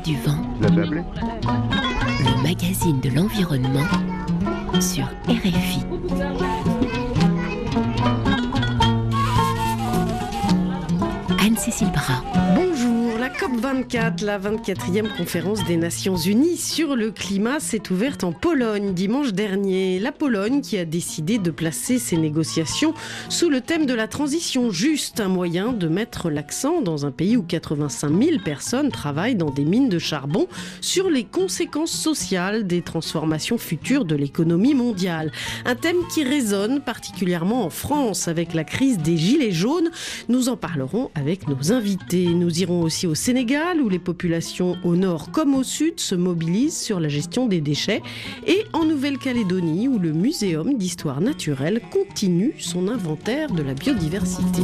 du vent, Vous l'avez appelé ? le magazine de l'environnement sur RFI. Anne-Cécile Brun. Bonjour, la COP24, la 24e conférence des Nations Unies sur le climat, s'est ouverte en Pologne dimanche dernier. La Pologne qui a décidé de placer ses négociations sous le thème de la transition juste, un moyen de mettre l'accent dans un pays où 85 000 personnes travaillent dans des mines de charbon sur les conséquences sociales des transformations futures de l'économie mondiale. Un thème qui résonne particulièrement en France avec la crise des gilets jaunes. Nous en parlerons avec nos invités. Nous irons aussi au Sénégal où les populations au nord comme au sud se mobilisent sur la gestion des déchets et en Nouvelle-Calédonie où le Muséum d'histoire naturelle continue son inventaire de la biodiversité.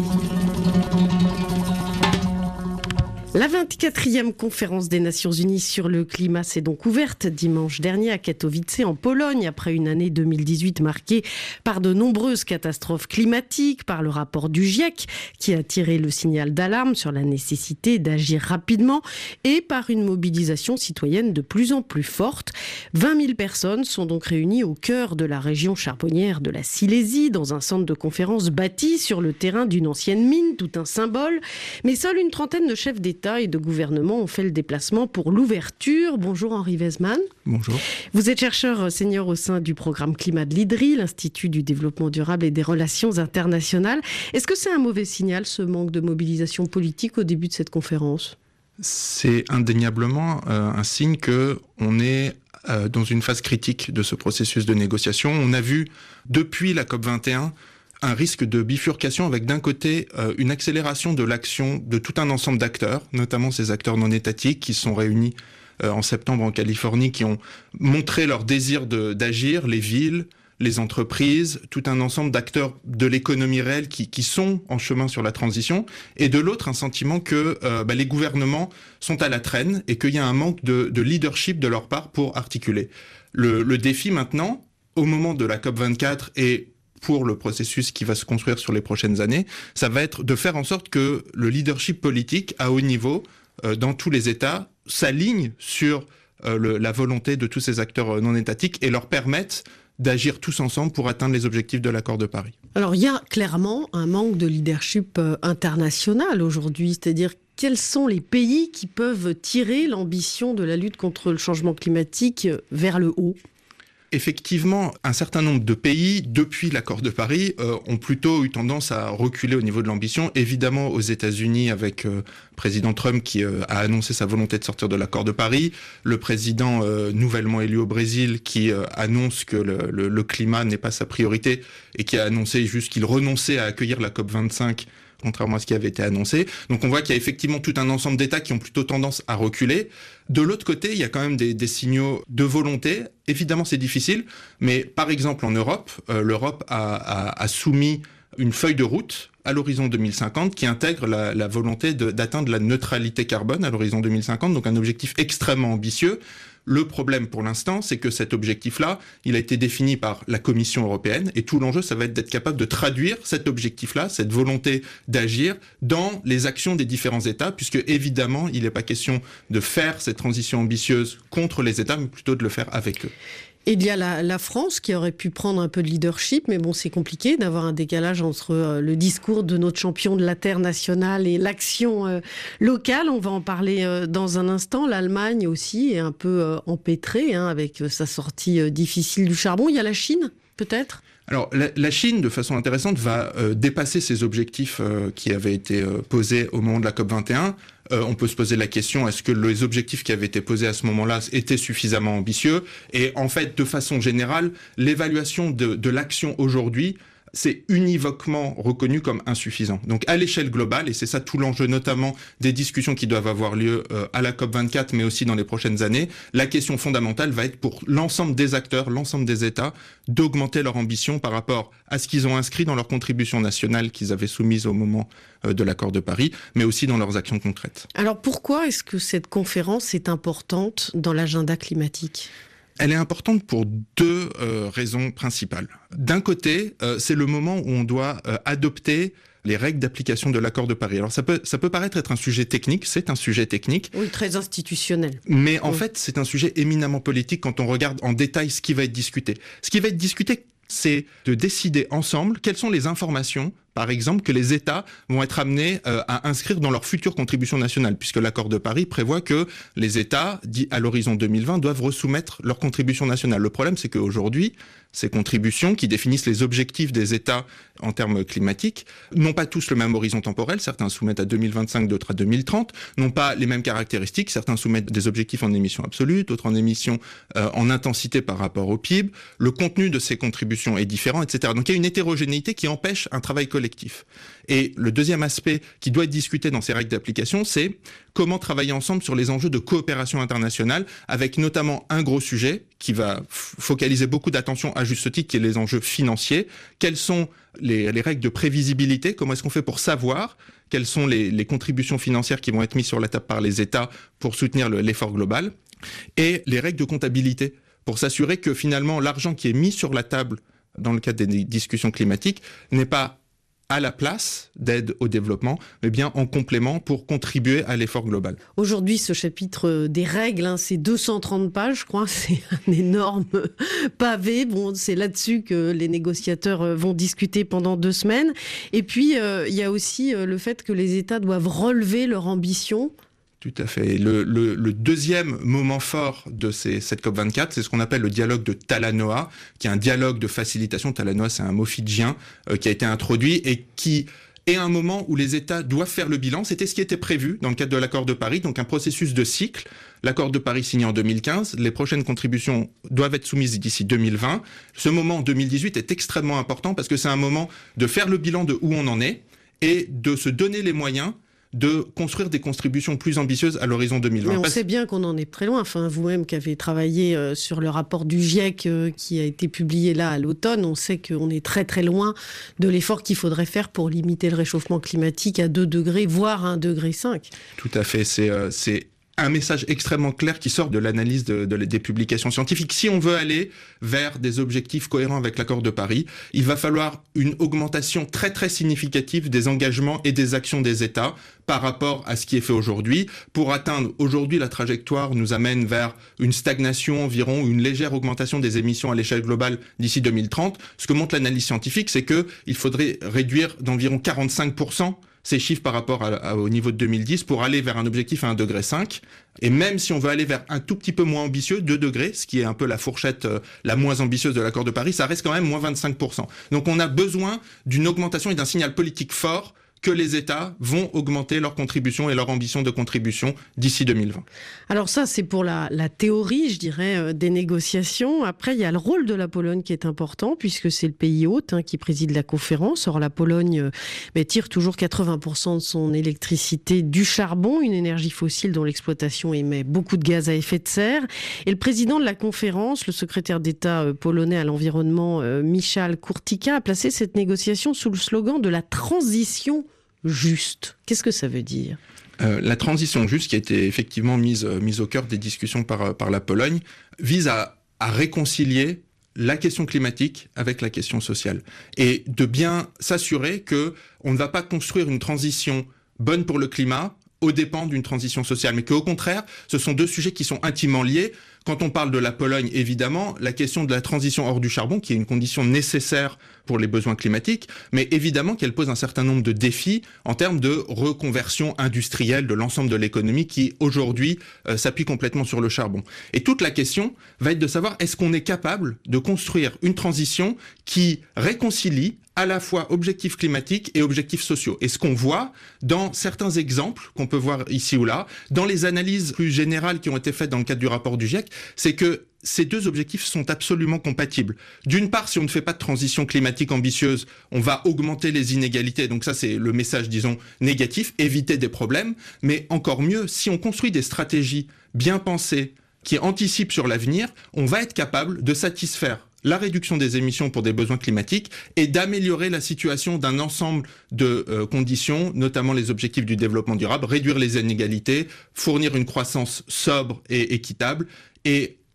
La 24e conférence des Nations Unies sur le climat s'est donc ouverte dimanche dernier à Katowice en Pologne après une année 2018 marquée par de nombreuses catastrophes climatiques, par le rapport du GIEC qui a tiré le signal d'alarme sur la nécessité d'agir rapidement et par une mobilisation citoyenne de plus en plus forte. 20 000 personnes sont donc réunies au cœur de la région charbonnière de la Silésie dans un centre de conférence bâti sur le terrain d'une ancienne mine, tout un symbole. Mais seule une trentaine de chefs d'État et de gouvernement ont fait le déplacement pour l'ouverture. Bonjour Henri Weisman. Bonjour. Vous êtes chercheur senior au sein du programme climat de l'IDRI, l'Institut du développement durable et des relations internationales. Est-ce que c'est un mauvais signal, ce manque de mobilisation politique au début de cette conférence ? C'est indéniablement un signe qu'on est dans une phase critique de ce processus de négociation. On a vu depuis la COP21 un risque de bifurcation avec d'un côté une accélération de l'action de tout un ensemble d'acteurs, notamment ces acteurs non étatiques qui sont réunis en septembre en Californie, qui ont montré leur désir d'agir, les villes, les entreprises, tout un ensemble d'acteurs de l'économie réelle qui sont en chemin sur la transition, et de l'autre un sentiment que les gouvernements sont à la traîne et qu'il y a un manque de leadership de leur part pour articuler. Le défi maintenant, au moment de la COP24 et pour le processus qui va se construire sur les prochaines années, ça va être de faire en sorte que le leadership politique à haut niveau, dans tous les États, s'aligne sur la volonté de tous ces acteurs non étatiques et leur permette d'agir tous ensemble pour atteindre les objectifs de l'accord de Paris. Alors il y a clairement un manque de leadership international aujourd'hui, c'est-à-dire quels sont les pays qui peuvent tirer l'ambition de la lutte contre le changement climatique vers le haut ? Effectivement, un certain nombre de pays, depuis l'accord de Paris, ont plutôt eu tendance à reculer au niveau de l'ambition. Évidemment, aux États-Unis, avec le président Trump qui a annoncé sa volonté de sortir de l'accord de Paris, le président nouvellement élu au Brésil qui annonce que le climat n'est pas sa priorité et qui a annoncé juste qu'il renonçait à accueillir la COP25, contrairement à ce qui avait été annoncé. Donc on voit qu'il y a effectivement tout un ensemble d'États qui ont plutôt tendance à reculer. De l'autre côté, il y a quand même des signaux de volonté. Évidemment, c'est difficile, mais par exemple en Europe, l'Europe a soumis une feuille de route à l'horizon 2050 qui intègre la volonté d'atteindre la neutralité carbone à l'horizon 2050, donc un objectif extrêmement ambitieux. Le problème pour l'instant, c'est que cet objectif-là, il a été défini par la Commission européenne et tout l'enjeu, ça va être d'être capable de traduire cet objectif-là, cette volonté d'agir dans les actions des différents États, puisque évidemment, il n'est pas question de faire cette transition ambitieuse contre les États, mais plutôt de le faire avec eux. Et il y a la France qui aurait pu prendre un peu de leadership, mais bon, c'est compliqué d'avoir un décalage entre le discours de notre champion de la terre nationale et l'action locale. On va en parler dans un instant. L'Allemagne aussi est un peu empêtrée avec sa sortie difficile du charbon. Il y a la Chine, peut-être ? Alors, la Chine, de façon intéressante, va dépasser ses objectifs qui avaient été posés au moment de la COP21. On peut se poser la question, est-ce que les objectifs qui avaient été posés à ce moment-là étaient suffisamment ambitieux ? Et en fait, de façon générale, l'évaluation de l'action aujourd'hui, c'est univoquement reconnu comme insuffisant. Donc à l'échelle globale, et c'est ça tout l'enjeu notamment des discussions qui doivent avoir lieu à la COP24, mais aussi dans les prochaines années, la question fondamentale va être pour l'ensemble des acteurs, l'ensemble des États, d'augmenter leur ambition par rapport à ce qu'ils ont inscrit dans leurs contributions nationales qu'ils avaient soumises au moment de l'accord de Paris, mais aussi dans leurs actions concrètes. Alors pourquoi est-ce que cette conférence est importante dans l'agenda climatique ? Elle est importante pour deux raisons principales. D'un côté, c'est le moment où on doit adopter les règles d'application de l'accord de Paris. Alors ça peut paraître être un sujet technique, c'est un sujet technique. Oui, très institutionnel. Mais en fait, c'est un sujet éminemment politique quand on regarde en détail ce qui va être discuté. Ce qui va être discuté, c'est de décider ensemble quelles sont les informations, par exemple, que les États vont être amenés à inscrire dans leur future contribution nationale, puisque l'accord de Paris prévoit que les États, à l'horizon 2020, doivent resoumettre leur contribution nationale. Le problème, c'est qu'aujourd'hui, ces contributions qui définissent les objectifs des États en termes climatiques n'ont pas tous le même horizon temporel. Certains soumettent à 2025, d'autres à 2030, n'ont pas les mêmes caractéristiques. Certains soumettent des objectifs en émissions absolues, d'autres en émissions en intensité par rapport au PIB. Le contenu de ces contributions est différent, etc. Donc il y a une hétérogénéité qui empêche un travail collectif. Et le deuxième aspect qui doit être discuté dans ces règles d'application, c'est comment travailler ensemble sur les enjeux de coopération internationale, avec notamment un gros sujet qui va focaliser beaucoup d'attention à juste titre, qui est les enjeux financiers. Quelles sont les règles de prévisibilité? Comment est-ce qu'on fait pour savoir quelles sont les contributions financières qui vont être mises sur la table par les États pour soutenir l'effort global? Et les règles de comptabilité, pour s'assurer que finalement l'argent qui est mis sur la table dans le cadre des discussions climatiques n'est pas à la place d'aide au développement, mais bien en complément pour contribuer à l'effort global. Aujourd'hui, ce chapitre des règles, c'est 230 pages, je crois, c'est un énorme pavé. Bon, c'est là-dessus que les négociateurs vont discuter pendant 2 semaines. Et puis, il y a aussi le fait que les États doivent relever leur ambition. Tout à fait. Le deuxième moment fort de cette COP24, c'est ce qu'on appelle le dialogue de Talanoa, qui est un dialogue de facilitation. Talanoa, c'est un mot fidjien qui a été introduit et qui est un moment où les États doivent faire le bilan. C'était ce qui était prévu dans le cadre de l'accord de Paris, donc un processus de cycle. L'accord de Paris signé en 2015, les prochaines contributions doivent être soumises d'ici 2020. Ce moment en 2018 est extrêmement important parce que c'est un moment de faire le bilan de où on en est et de se donner les moyens de construire des contributions plus ambitieuses à l'horizon 2020. Mais on sait bien qu'on en est très loin. Enfin, vous-même qui avez travaillé sur le rapport du GIEC qui a été publié là à l'automne, on sait qu'on est très très loin de l'effort qu'il faudrait faire pour limiter le réchauffement climatique à 2 degrés, voire 1,5 degré. Tout à fait, c'est un message extrêmement clair qui sort de l'analyse des publications scientifiques. Si on veut aller vers des objectifs cohérents avec l'accord de Paris, il va falloir une augmentation très très significative des engagements et des actions des États par rapport à ce qui est fait aujourd'hui. Pour atteindre aujourd'hui, la trajectoire nous amène vers une stagnation environ, une légère augmentation des émissions à l'échelle globale d'ici 2030. Ce que montre l'analyse scientifique, c'est qu'il faudrait réduire d'environ 45% ces chiffres par rapport au niveau de 2010 pour aller vers un objectif à 1,5 degré. Et même si on veut aller vers un tout petit peu moins ambitieux, 2 degrés, ce qui est un peu la fourchette la moins ambitieuse de l'accord de Paris, ça reste quand même moins 25%. Donc on a besoin d'une augmentation et d'un signal politique fort que les États vont augmenter leur contribution et leur ambition de contribution d'ici 2020. Alors ça, c'est pour la théorie, je dirais, des négociations. Après, il y a le rôle de la Pologne qui est important, puisque c'est le pays hôte qui préside la conférence. Or, la Pologne tire toujours 80% de son électricité du charbon, une énergie fossile dont l'exploitation émet beaucoup de gaz à effet de serre. Et le président de la conférence, le secrétaire d'État polonais à l'environnement, Michał Kurtyka, a placé cette négociation sous le slogan de la transition juste. Qu'est-ce que ça veut dire ? La transition juste, qui a été effectivement mise au cœur des discussions par la Pologne, vise à réconcilier la question climatique avec la question sociale. Et de bien s'assurer qu'on ne va pas construire une transition bonne pour le climat aux dépens d'une transition sociale, mais qu'au contraire, ce sont 2 sujets qui sont intimement liés. Quand on parle de la Pologne, évidemment, la question de la transition hors du charbon, qui est une condition nécessaire pour les besoins climatiques, mais évidemment qu'elle pose un certain nombre de défis en termes de reconversion industrielle de l'ensemble de l'économie qui, aujourd'hui, s'appuie complètement sur le charbon. Et toute la question va être de savoir, est-ce qu'on est capable de construire une transition qui réconcilie à la fois objectifs climatiques et objectifs sociaux. Et ce qu'on voit dans certains exemples qu'on peut voir ici ou là, dans les analyses plus générales qui ont été faites dans le cadre du rapport du GIEC, c'est que ces 2 objectifs sont absolument compatibles. D'une part, si on ne fait pas de transition climatique ambitieuse, on va augmenter les inégalités. Donc ça, c'est le message, disons, négatif, éviter des problèmes. Mais encore mieux, si on construit des stratégies bien pensées, qui anticipent sur l'avenir, on va être capable de satisfaire la réduction des émissions pour des besoins climatiques et d'améliorer la situation d'un ensemble de conditions, notamment les objectifs du développement durable, réduire les inégalités, fournir une croissance sobre et équitable et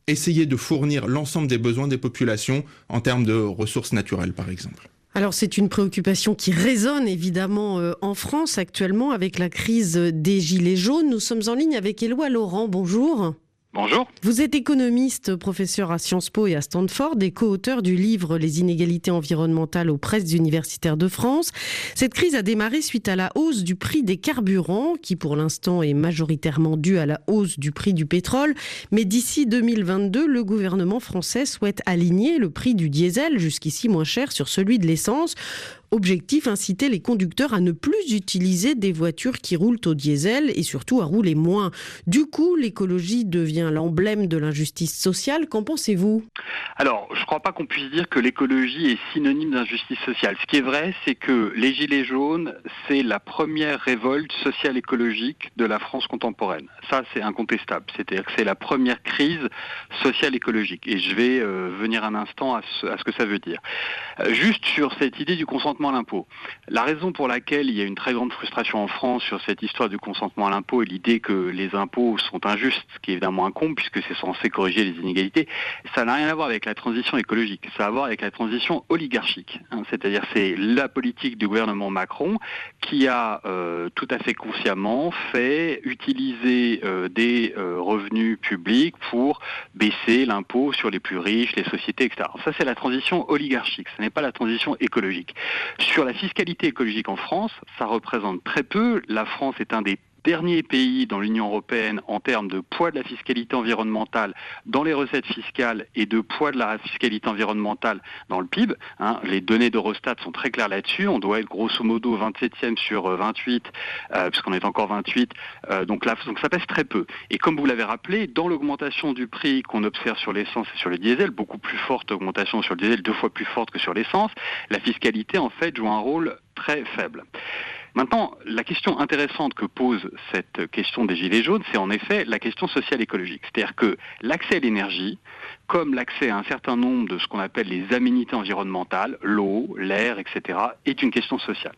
essayer de fournir l'ensemble des besoins des populations en termes de ressources naturelles, par exemple. Alors c'est une préoccupation qui résonne évidemment en France actuellement avec la crise des Gilets jaunes. Nous sommes en ligne avec Éloi Laurent. Bonjour. Bonjour. Vous êtes économiste, professeur à Sciences Po et à Stanford et co-auteur du livre Les inégalités environnementales aux presses universitaires de France. Cette crise a démarré suite à la hausse du prix des carburants, qui pour l'instant est majoritairement due à la hausse du prix du pétrole. Mais d'ici 2022, le gouvernement français souhaite aligner le prix du diesel, jusqu'ici moins cher, sur celui de l'essence. Objectif, inciter les conducteurs à ne plus utiliser des voitures qui roulent au diesel et surtout à rouler moins. Du coup, l'écologie devient l'emblème de l'injustice sociale. Qu'en pensez-vous ? Alors, je ne crois pas qu'on puisse dire que l'écologie est synonyme d'injustice sociale. Ce qui est vrai, c'est que les Gilets jaunes, c'est la première révolte sociale écologique de la France contemporaine. Ça, c'est incontestable. C'est-à-dire que c'est la première crise sociale écologique. Et je vais venir un instant à ce que ça veut dire. Juste sur cette idée du consentement à l'impôt. La raison pour laquelle il y a une très grande frustration en France sur cette histoire du consentement à l'impôt et l'idée que les impôts sont injustes, ce qui est évidemment incombe puisque c'est censé corriger les inégalités, ça n'a rien à voir avec la transition écologique, ça a à voir avec la transition oligarchique. C'est-à-dire c'est la politique du gouvernement Macron qui a tout à fait consciemment fait utiliser des revenus publics pour baisser l'impôt sur les plus riches, les sociétés, etc. Alors ça c'est la transition oligarchique, ce n'est pas la transition écologique. Sur la fiscalité écologique en France, ça représente très peu. La France est un des derniers pays dans l'Union européenne en termes de poids de la fiscalité environnementale dans les recettes fiscales et de poids de la fiscalité environnementale dans le PIB. Les données d'Eurostat sont très claires là-dessus. On doit être grosso modo 27e sur 28, puisqu'on est encore 28. Donc ça pèse très peu. Et comme vous l'avez rappelé, dans l'augmentation du prix qu'on observe sur l'essence et sur le diesel, beaucoup plus forte augmentation sur le diesel, 2 fois plus forte que sur l'essence, la fiscalité en fait joue un rôle très faible. Maintenant, la question intéressante que pose cette question des Gilets jaunes, c'est en effet la question sociale écologique. C'est-à-dire que l'accès à l'énergie, comme l'accès à un certain nombre de ce qu'on appelle les aménités environnementales, l'eau, l'air, etc., est une question sociale.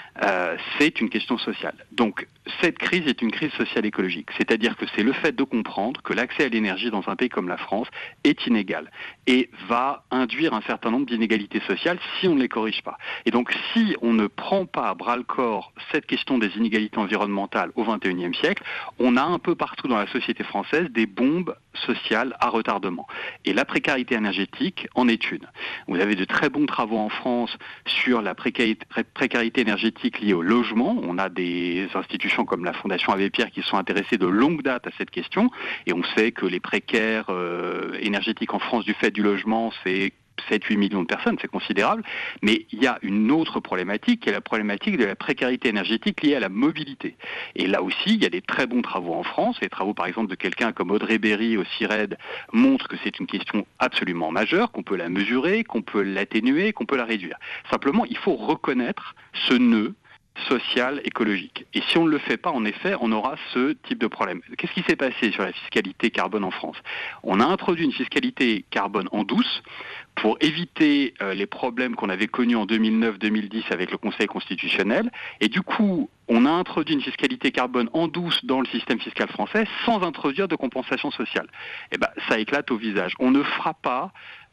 C'est une question sociale. Donc, cette crise est une crise sociale écologique. C'est-à-dire que c'est le fait de comprendre que l'accès à l'énergie dans un pays comme la France est inégal et va induire un certain nombre d'inégalités sociales si on ne les corrige pas. Et donc, si on ne prend pas à bras-le-corps cette question des inégalités environnementales au XXIe siècle, on a un peu partout dans la société française des bombes sociales à retardement. Et la précarité énergétique en est une. Vous avez de très bons travaux en France sur la précarité énergétique liée au logement. On a des institutions comme la Fondation Abbé Pierre qui sont intéressées de longue date à cette question. Et on sait que les précaires énergétiques en France du fait du logement, c'est 7-8 millions de personnes, c'est considérable, mais il y a une autre problématique qui est la problématique de la précarité énergétique liée à la mobilité. Et là aussi, il y a des très bons travaux en France. Les travaux, par exemple, de quelqu'un comme Audrey Berry au CIRED montrent que c'est une question absolument majeure, qu'on peut la mesurer, qu'on peut l'atténuer, qu'on peut la réduire. Simplement, il faut reconnaître ce nœud social, écologique. Et si on ne le fait pas, en effet, on aura ce type de problème. Qu'est-ce qui s'est passé sur la fiscalité carbone en France ? On a introduit une fiscalité carbone en douce pour éviter les problèmes qu'on avait connus en 2009-2010 avec le Conseil constitutionnel. Et du coup, on a introduit une fiscalité carbone en douce dans le système fiscal français sans introduire de compensation sociale. Et ça éclate au visage. On ne fera pas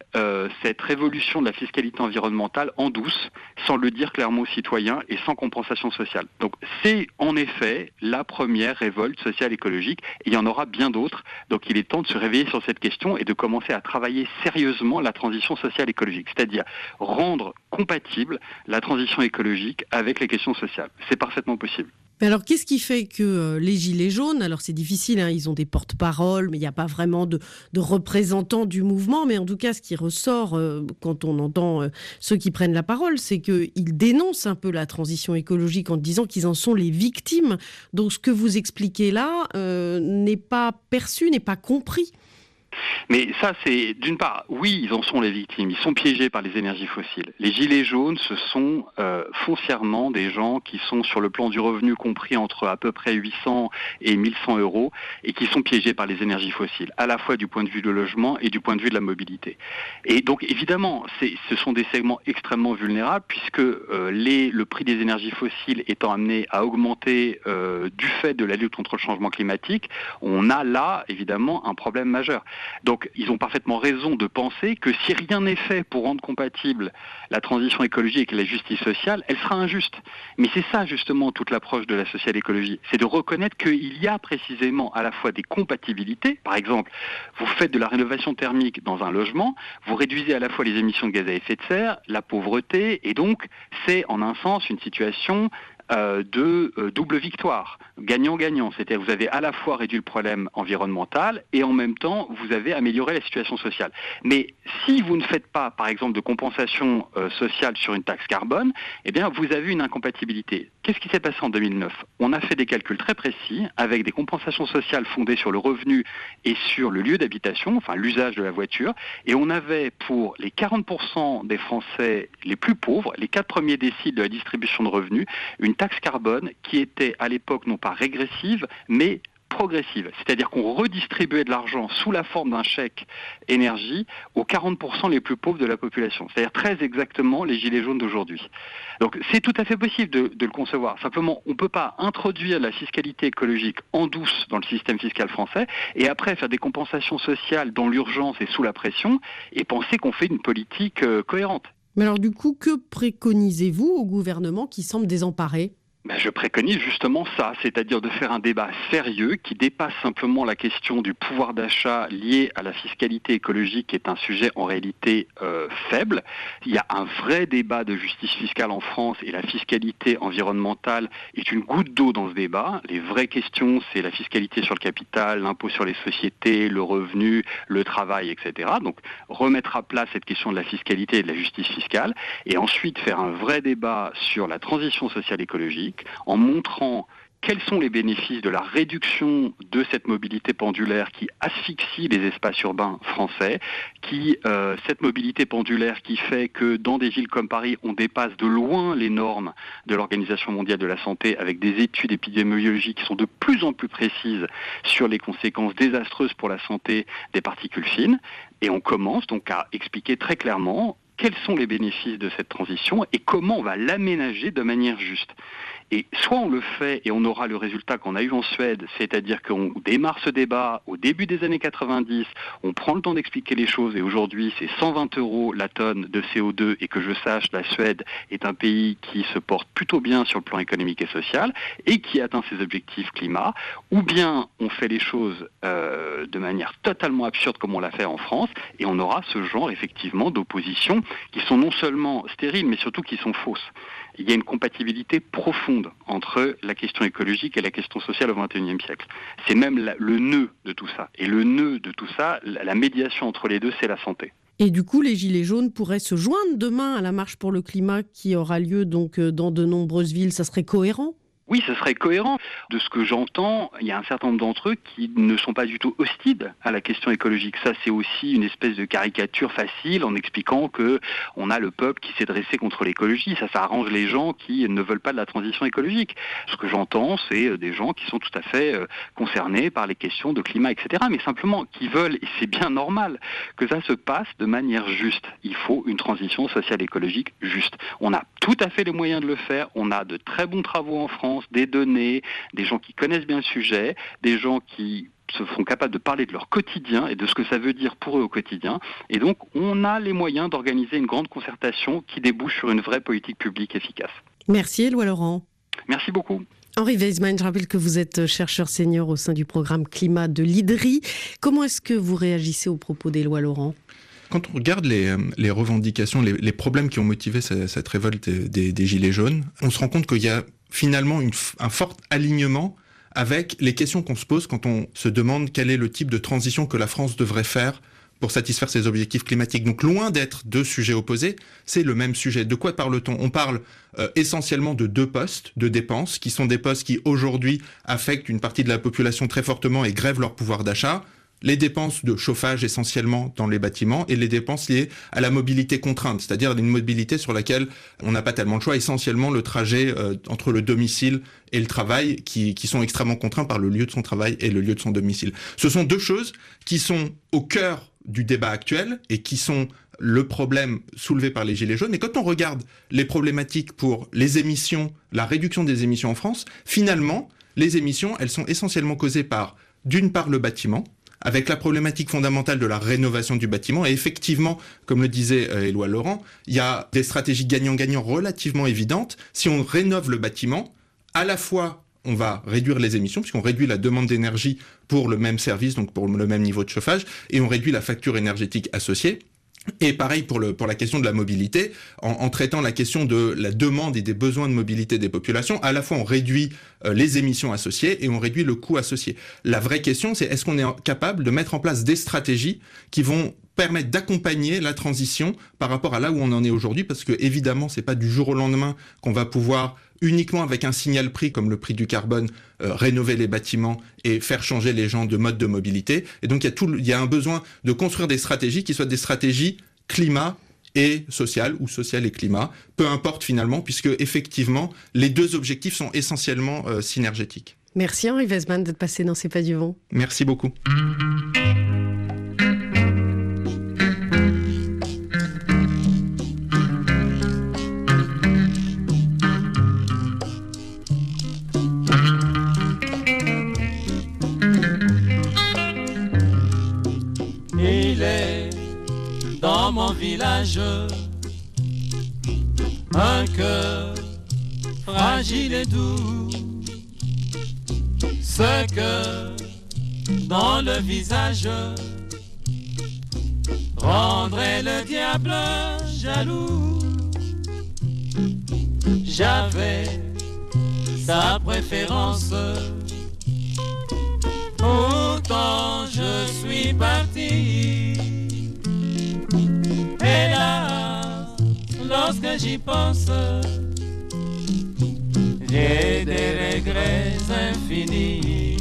cette révolution de la fiscalité environnementale en douce, sans le dire clairement aux citoyens et sans compensation sociale. Donc c'est en effet la première révolte sociale écologique, et il y en aura bien d'autres. Donc il est temps de se réveiller sur cette question et de commencer à travailler sérieusement la transition sociale écologique, c'est-à-dire rendre compatible la transition écologique avec les questions sociales. C'est parfaitement possible. Mais alors, qu'est-ce qui fait que les Gilets jaunes, alors c'est difficile, ils ont des porte-paroles, mais il n'y a pas vraiment de représentants du mouvement, mais en tout cas, ce qui ressort quand on entend ceux qui prennent la parole, c'est qu'ils dénoncent un peu la transition écologique en disant qu'ils en sont les victimes. Donc, ce que vous expliquez là n'est pas perçu, n'est pas compris. Mais ça, c'est, d'une part, oui, ils en sont les victimes, ils sont piégés par les énergies fossiles. Les gilets jaunes, ce sont foncièrement des gens qui sont sur le plan du revenu compris entre à peu près 800 et 1100 euros et qui sont piégés par les énergies fossiles, à la fois du point de vue du logement et du point de vue de la mobilité. Et donc, évidemment, ce sont des segments extrêmement vulnérables puisque le prix des énergies fossiles étant amené à augmenter du fait de la lutte contre le changement climatique, on a là, évidemment, un problème majeur. Donc ils ont parfaitement raison de penser que si rien n'est fait pour rendre compatible la transition écologique et la justice sociale, elle sera injuste. Mais c'est ça justement toute l'approche de la social écologie, c'est de reconnaître qu'il y a précisément à la fois des compatibilités. Par exemple, vous faites de la rénovation thermique dans un logement, vous réduisez à la fois les émissions de gaz à effet de serre, la pauvreté, et donc c'est en un sens une situation de double victoire, gagnant-gagnant. C'est-à-dire que vous avez à la fois réduit le problème environnemental et en même temps vous avez amélioré la situation sociale. Mais si vous ne faites pas, par exemple, de compensation sociale sur une taxe carbone, eh bien vous avez une incompatibilité. Qu'est-ce qui s'est passé en 2009 ? On a fait des calculs très précis avec des compensations sociales fondées sur le revenu et sur le lieu d'habitation, enfin l'usage de la voiture, et on avait pour les 40% des Français les plus pauvres, les 4 premiers déciles de la distribution de revenus, une taxe carbone qui était à l'époque non pas régressive, mais progressive. C'est-à-dire qu'on redistribuait de l'argent sous la forme d'un chèque énergie aux 40% les plus pauvres de la population. C'est-à-dire très exactement les gilets jaunes d'aujourd'hui. Donc c'est tout à fait possible de le concevoir. Simplement, on ne peut pas introduire la fiscalité écologique en douce dans le système fiscal français et après faire des compensations sociales dans l'urgence et sous la pression et penser qu'on fait une politique cohérente. Mais alors du coup, que préconisez-vous au gouvernement qui semble désemparé ? Je préconise justement ça, c'est-à-dire de faire un débat sérieux qui dépasse simplement la question du pouvoir d'achat lié à la fiscalité écologique, qui est un sujet en réalité faible. Il y a un vrai débat de justice fiscale en France et la fiscalité environnementale est une goutte d'eau dans ce débat. Les vraies questions, c'est la fiscalité sur le capital, l'impôt sur les sociétés, le revenu, le travail, etc. Donc remettre à plat cette question de la fiscalité et de la justice fiscale et ensuite faire un vrai débat sur la transition sociale écologique en montrant quels sont les bénéfices de la réduction de cette mobilité pendulaire qui asphyxie les espaces urbains français, cette mobilité pendulaire qui fait que dans des villes comme Paris, on dépasse de loin les normes de l'Organisation mondiale de la santé avec des études épidémiologiques qui sont de plus en plus précises sur les conséquences désastreuses pour la santé des particules fines. Et on commence donc à expliquer très clairement quels sont les bénéfices de cette transition et comment on va l'aménager de manière juste. Et soit on le fait et on aura le résultat qu'on a eu en Suède, c'est-à-dire qu'on démarre ce débat au début des années 90, on prend le temps d'expliquer les choses et aujourd'hui c'est 120 € la tonne de CO2 et que je sache, la Suède est un pays qui se porte plutôt bien sur le plan économique et social et qui atteint ses objectifs climat, ou bien on fait les choses de manière totalement absurde comme on l'a fait en France et on aura ce genre effectivement d'oppositions qui sont non seulement stériles mais surtout qui sont fausses. Il y a une compatibilité profonde entre la question écologique et la question sociale au XXIe siècle. C'est même le nœud de tout ça. Et le nœud de tout ça, la médiation entre les deux, c'est la santé. Et du coup, les Gilets jaunes pourraient se joindre demain à la marche pour le climat qui aura lieu donc dans de nombreuses villes. Ça serait cohérent ? Oui, ce serait cohérent. De ce que j'entends, il y a un certain nombre d'entre eux qui ne sont pas du tout hostiles à la question écologique. Ça, c'est aussi une espèce de caricature facile en expliquant que on a le peuple qui s'est dressé contre l'écologie. Ça arrange les gens qui ne veulent pas de la transition écologique. Ce que j'entends, c'est des gens qui sont tout à fait concernés par les questions de climat, etc. Mais simplement qui veulent, et c'est bien normal, que ça se passe de manière juste. Il faut une transition sociale écologique juste. On a tout à fait les moyens de le faire. On a de très bons travaux en France, des données, des gens qui connaissent bien le sujet, des gens qui se font capables de parler de leur quotidien et de ce que ça veut dire pour eux au quotidien. Et donc, on a les moyens d'organiser une grande concertation qui débouche sur une vraie politique publique efficace. Merci Éloi Laurent. Merci beaucoup. Henri Weisman, je rappelle que vous êtes chercheur senior au sein du programme Climat de l'IDRI. Comment est-ce que vous réagissez aux propos d'Éloi Laurent ? Quand on regarde les revendications, les problèmes qui ont motivé cette révolte des Gilets jaunes, on se rend compte qu'il y a finalement un fort alignement avec les questions qu'on se pose quand on se demande quel est le type de transition que la France devrait faire pour satisfaire ses objectifs climatiques. Donc loin d'être deux sujets opposés, c'est le même sujet. De quoi parle-t-on ? On parle essentiellement de deux postes de dépenses, qui sont des postes qui aujourd'hui affectent une partie de la population très fortement et grèvent leur pouvoir d'achat. Les dépenses de chauffage essentiellement dans les bâtiments et les dépenses liées à la mobilité contrainte, c'est-à-dire une mobilité sur laquelle on n'a pas tellement le choix, essentiellement le trajet entre le domicile et le travail qui sont extrêmement contraints par le lieu de son travail et le lieu de son domicile. Ce sont deux choses qui sont au cœur du débat actuel et qui sont le problème soulevé par les Gilets jaunes. Et quand on regarde les problématiques pour les émissions, la réduction des émissions en France, finalement, les émissions, elles sont essentiellement causées par, d'une part, le bâtiment, avec la problématique fondamentale de la rénovation du bâtiment. Et effectivement, comme le disait Éloi Laurent, il y a des stratégies gagnant-gagnant relativement évidentes. Si on rénove le bâtiment, à la fois on va réduire les émissions, puisqu'on réduit la demande d'énergie pour le même service, donc pour le même niveau de chauffage, et on réduit la facture énergétique associée. Et pareil pour la question de la mobilité, en traitant la question de la demande et des besoins de mobilité des populations, à la fois on réduit les émissions associées et on réduit le coût associé. La vraie question, c'est est-ce qu'on est capable de mettre en place des stratégies qui vont permettre d'accompagner la transition par rapport à là où on en est aujourd'hui, parce que évidemment, c'est pas du jour au lendemain qu'on va pouvoir uniquement avec un signal prix comme le prix du carbone rénover les bâtiments et faire changer les gens de mode de mobilité. Et donc il y a un besoin de construire des stratégies qui soient des stratégies climat et social ou social et climat, peu importe finalement, puisque effectivement les deux objectifs sont essentiellement synergétiques. Merci Henri Wesman d'être passé dans C'est pas du vent. Merci beaucoup. Dans mon village, un cœur fragile et doux, ce cœur dans le visage rendrait le diable jaloux. J'avais sa préférence, pourtant je suis parti. Et là, lorsque j'y pense, j'ai des regrets infinis.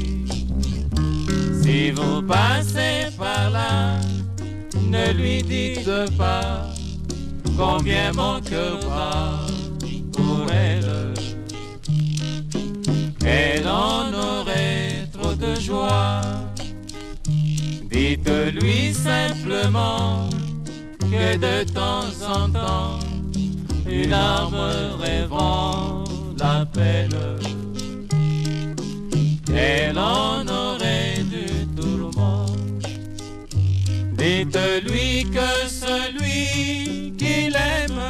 Si vous passez par là, ne lui dites pas combien mon cœur bat pour elle. Elle en aurait trop de joie. Dites-lui simplement que de temps en temps, une âme rêvant l'appelle. Elle en aurait du tourment. Dites-lui que celui qu'il aime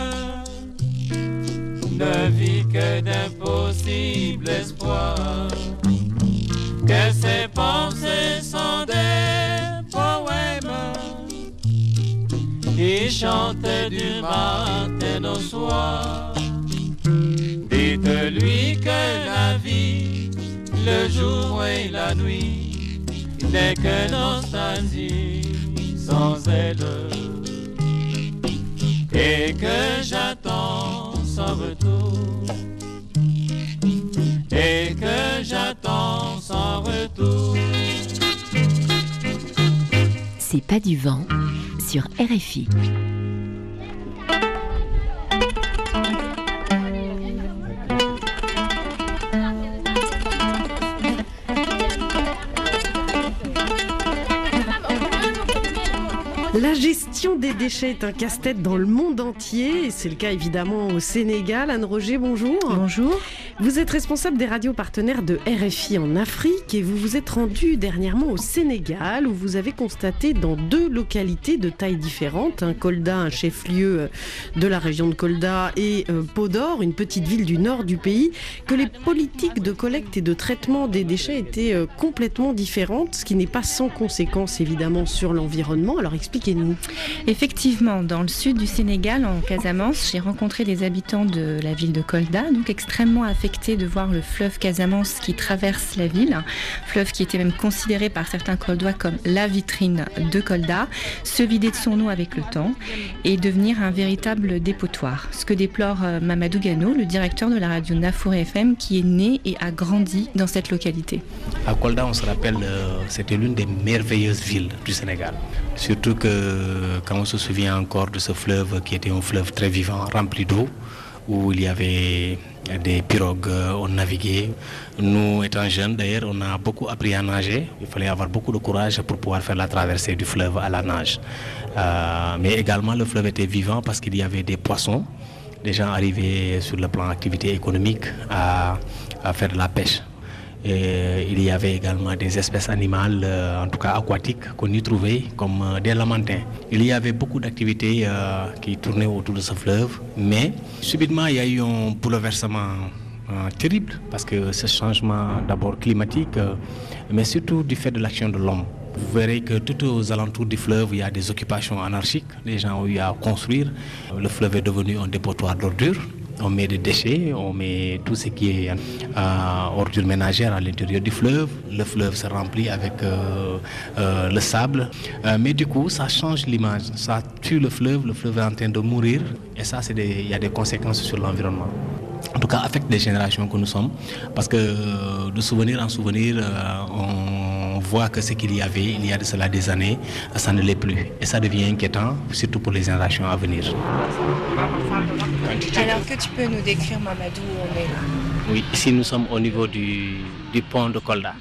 ne vit que d'impossibles espoirs, que ses pensées sont des poèmes qui chantait du matin au soir. Dites-lui que la vie, le jour et la nuit, n'est que nostalgie sans elle, et que j'attends son retour, et que j'attends son retour. C'est pas du vent sur RFI. La gestion des déchets est un casse-tête dans le monde entier et c'est le cas évidemment au Sénégal. Anne Roger, bonjour. Bonjour. Vous êtes responsable des radios partenaires de RFI en Afrique et vous vous êtes rendu dernièrement au Sénégal où vous avez constaté dans 2 localités de tailles différentes, Kolda, un chef-lieu de la région de Kolda, et Podor, une petite ville du nord du pays, que les politiques de collecte et de traitement des déchets étaient complètement différentes, ce qui n'est pas sans conséquence évidemment sur l'environnement. Alors expliquez-nous. Effectivement, dans le sud du Sénégal, en Casamance, j'ai rencontré des habitants de la ville de Kolda, donc extrêmement affectés de voir le fleuve Casamance qui traverse la ville, fleuve qui était même considéré par certains Koldois comme la vitrine de Kolda, se vider de son eau avec le temps et devenir un véritable dépotoir. Ce que déplore Mamadou Gano, le directeur de la radio Nafouré FM, qui est né et a grandi dans cette localité. À Kolda, on se rappelle, c'était l'une des merveilleuses villes du Sénégal. Surtout que quand on se souvient encore de ce fleuve qui était un fleuve très vivant, rempli d'eau, où il y avait des pirogues, on naviguait. Nous, étant jeunes, d'ailleurs, on a beaucoup appris à nager. Il fallait avoir beaucoup de courage pour pouvoir faire la traversée du fleuve à la nage. Mais également, le fleuve était vivant parce qu'il y avait des poissons. Des gens arrivaient sur le plan activité économique à faire de la pêche. Et il y avait également des espèces animales, en tout cas aquatiques, qu'on y trouvait, comme des lamantins. Il y avait beaucoup d'activités qui tournaient autour de ce fleuve, mais subitement il y a eu un bouleversement terrible, parce que ce changement d'abord climatique, mais surtout du fait de l'action de l'homme. Vous verrez que tout aux alentours du fleuve, il y a des occupations anarchiques. Les gens ont eu à construire. Le fleuve est devenu un dépotoir d'ordures. On met des déchets, on met tout ce qui est ordures ménagères à l'intérieur du fleuve. Le fleuve se remplit avec le sable. Mais du coup, ça change l'image. Ça tue le fleuve est en train de mourir. Et ça, il y a des conséquences sur l'environnement. En tout cas, affecte les générations que nous sommes. Parce que de souvenir en souvenir, on voit que ce qu'il y avait, il y a de cela des années, ça ne l'est plus. Et ça devient inquiétant, surtout pour les générations à venir. Alors que tu peux nous décrire, Mamadou, où on est là? Oui, ici nous sommes au niveau du pont de Kolda.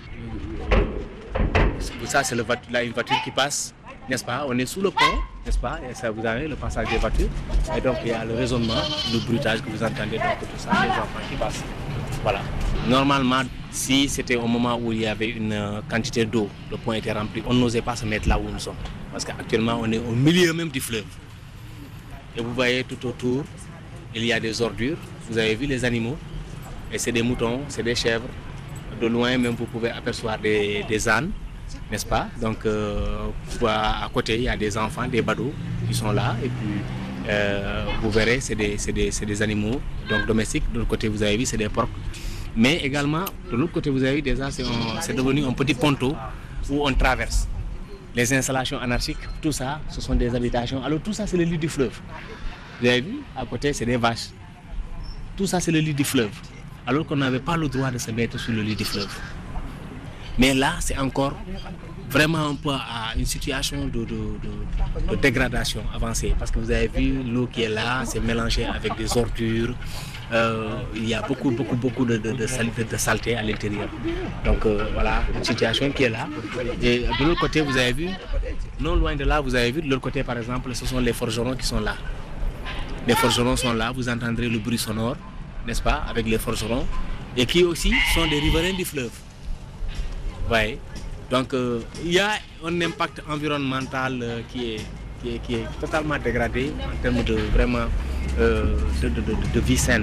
Ça, c'est là, une voiture qui passe, n'est-ce pas? On est sous le pont, n'est-ce pas? Et ça, vous avez le passage des voitures. Et donc, il y a le résonnement, le bruitage que vous entendez, donc tout ça, les enfants qui passent. Voilà. Normalement, si c'était au moment où il y avait une quantité d'eau, le pont était rempli, on n'osait pas se mettre là où nous sommes. Parce qu'actuellement, on est au milieu même du fleuve. Et vous voyez tout autour, il y a des ordures. Vous avez vu les animaux. Et c'est des moutons, c'est des chèvres. De loin, même, vous pouvez apercevoir des ânes, n'est-ce pas? Donc, à côté, il y a des enfants, des badauds qui sont là. Et puis, vous verrez, c'est des animaux donc domestiques. De l'autre côté, vous avez vu, c'est des porcs. Mais également, de l'autre côté, vous avez vu, déjà, c'est devenu un petit ponton où on traverse. Les installations anarchiques, tout ça, ce sont des habitations. Alors, tout ça, c'est le lit du fleuve. Vous avez vu, à côté, c'est des vaches. Tout ça, c'est le lit du fleuve. Alors qu'on n'avait pas le droit de se mettre sur le lit du fleuve. Mais là, c'est encore vraiment un peu à une situation de dégradation avancée. Parce que vous avez vu, l'eau qui est là, c'est mélangé avec des ordures. Il y a beaucoup de saleté à l'intérieur. Donc voilà, une situation qui est là. Et de l'autre côté, vous avez vu, non loin de là, vous avez vu, de l'autre côté, par exemple, ce sont les forgerons qui sont là. Les forgerons sont là, vous entendrez le bruit sonore, n'est-ce pas, avec les forgerons, et qui aussi sont des riverains du fleuve. Ouais. Donc il y a un impact environnemental qui est totalement dégradé en termes de vraiment de vie saine.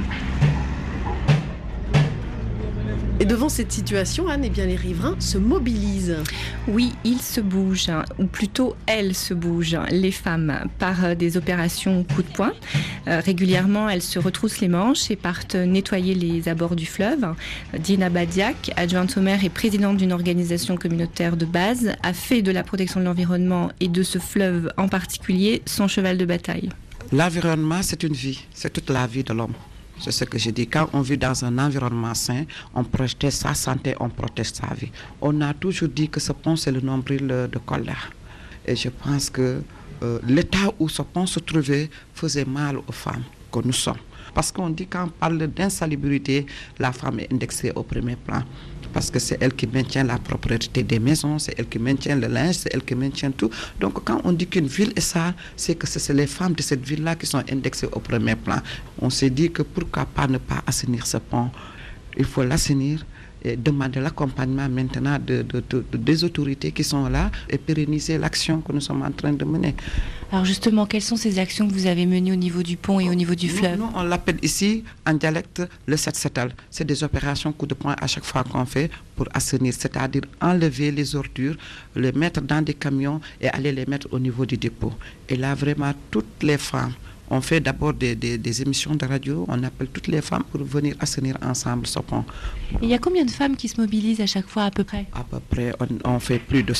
Et devant cette situation, Anne, eh bien, les riverains se mobilisent. Oui, ils se bougent, ou plutôt elles se bougent, les femmes, par des opérations coup de poing. Régulièrement, elles se retroussent les manches et partent nettoyer les abords du fleuve. Dina Badiak, adjointe au maire et présidente d'une organisation communautaire de base, a fait de la protection de l'environnement et de ce fleuve en particulier son cheval de bataille. L'environnement, c'est une vie, c'est toute la vie de l'homme. C'est ce que je dis. Quand on vit dans un environnement sain, on protège sa santé, on protège sa vie. On a toujours dit que ce pont, c'est le nombril de Kolda. Et je pense que l'état où ce pont se trouvait faisait mal aux femmes que nous sommes. Parce qu'on dit quand on parle d'insalubrité, la femme est indexée au premier plan. Parce que c'est elle qui maintient la propriété des maisons, c'est elle qui maintient le linge, c'est elle qui maintient tout. Donc quand on dit qu'une ville est sale, c'est que c'est les femmes de cette ville-là qui sont indexées au premier plan. On s'est dit que pourquoi pas ne pas assainir ce pont? Il faut l'assainir et demander l'accompagnement maintenant des autorités qui sont là et pérenniser l'action que nous sommes en train de mener. Alors justement, quelles sont ces actions que vous avez menées au niveau du pont et au niveau du fleuve? Nous, on l'appelle ici, en dialecte, le set-setal. C'est des opérations coup de poing à chaque fois qu'on fait pour assainir, c'est-à-dire enlever les ordures, les mettre dans des camions et aller les mettre au niveau du dépôt. Et là, vraiment, toutes les femmes, on fait d'abord des émissions de radio, on appelle toutes les femmes pour venir assainir ensemble ce pont. Il y a combien de femmes qui se mobilisent à chaque fois à peu près? À peu près, on fait plus de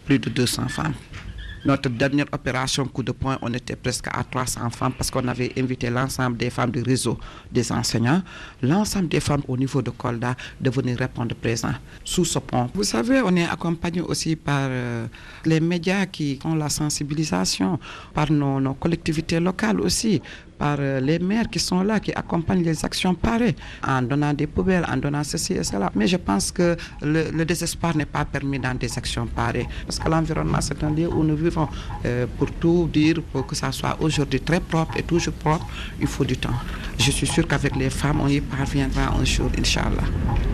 200 femmes. Notre dernière opération coup de poing, on était presque à 300 femmes parce qu'on avait invité l'ensemble des femmes du réseau des enseignants, l'ensemble des femmes au niveau de Kolda de venir répondre présent sous ce pont. Vous savez, on est accompagné aussi par les médias qui font la sensibilisation, par nos collectivités locales aussi, par les maires qui sont là, qui accompagnent les actions pareilles, en donnant des poubelles, en donnant ceci et cela. Mais je pense que le désespoir n'est pas permis dans des actions pareilles. Parce que l'environnement, c'est un lieu où nous vivons. Pour tout dire, pour que ça soit aujourd'hui très propre et toujours propre, il faut du temps. Je suis sûre qu'avec les femmes, on y parviendra un jour, Inch'Allah.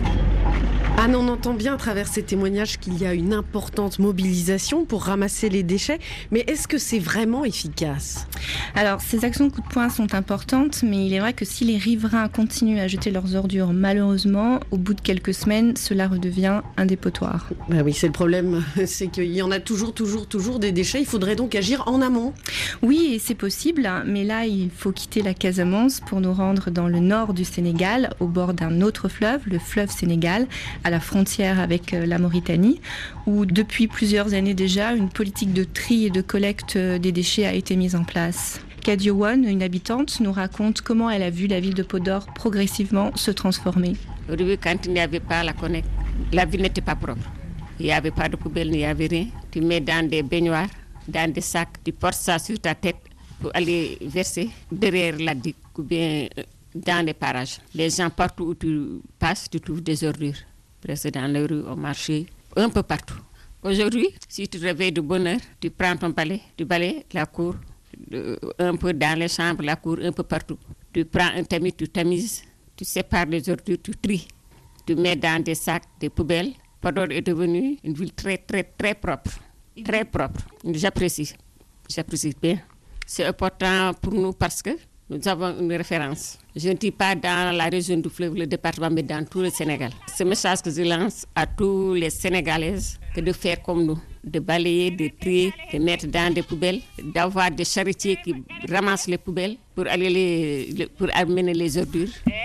Anne, on entend bien à travers ces témoignages qu'il y a une importante mobilisation pour ramasser les déchets, mais est-ce que c'est vraiment efficace ? Alors, ces actions coup de poing sont importantes, mais il est vrai que si les riverains continuent à jeter leurs ordures, malheureusement, au bout de quelques semaines, cela redevient un dépotoir. Ben oui, c'est le problème, c'est qu'il y en a toujours des déchets. Il faudrait donc agir en amont. Oui, et c'est possible, mais là, il faut quitter la Casamance pour nous rendre dans le nord du Sénégal, au bord d'un autre fleuve, le fleuve Sénégal, à la frontière avec la Mauritanie, où depuis plusieurs années déjà, une politique de tri et de collecte des déchets a été mise en place. Kadiowan, une habitante, nous raconte comment elle a vu la ville de Podor progressivement se transformer. Au début, quand il n'y avait pas la collecte, la ville n'était pas propre. Il n'y avait pas de poubelle, il n'y avait rien. Tu mets dans des baignoires, dans des sacs, tu portes ça sur ta tête pour aller verser derrière la digue ou bien dans les parages. Les gens, partout où tu passes, tu trouves des ordures. Presque dans les rues, au marché, un peu partout. Aujourd'hui, si tu te réveilles de bonne heure, tu prends ton balai, tu balayes la cour, un peu dans les chambres, la cour, un peu partout. Tu prends un tamis, tu tamises, tu sépares les ordures, tu tries, tu mets dans des sacs, des poubelles. Podor est devenue une ville très, très, très propre. Très propre. J'apprécie bien. C'est important pour nous parce que nous avons une référence. Je ne dis pas dans la région du fleuve, le département, mais dans tout le Sénégal. Ce message que je lance à tous les Sénégalaises, que de faire comme nous, de balayer, de trier, de mettre dans des poubelles, d'avoir des charretiers qui ramassent les poubelles pour amener les ordures.